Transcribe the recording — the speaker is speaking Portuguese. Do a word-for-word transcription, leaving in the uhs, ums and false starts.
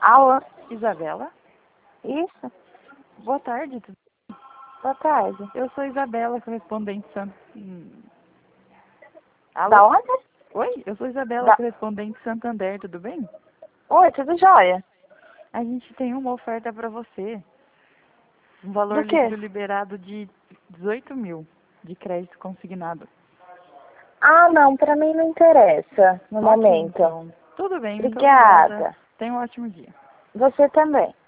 Alô? Isabela? Isso? Boa tarde. tudo- Boa tarde. Eu sou Isabela, correspondente San... Hum. Alô? Da onde? Oi, eu sou Isabela, Da... correspondente Santander, tudo bem? Oi, tudo jóia? A gente tem uma oferta para você. Um valor Do quê? líquido liberado de dezoito mil de crédito consignado. Ah, não, pra mim não interessa no Ok, momento. então. Tudo bem, muito Obrigada. obrigada. Tenha um ótimo dia. Você também.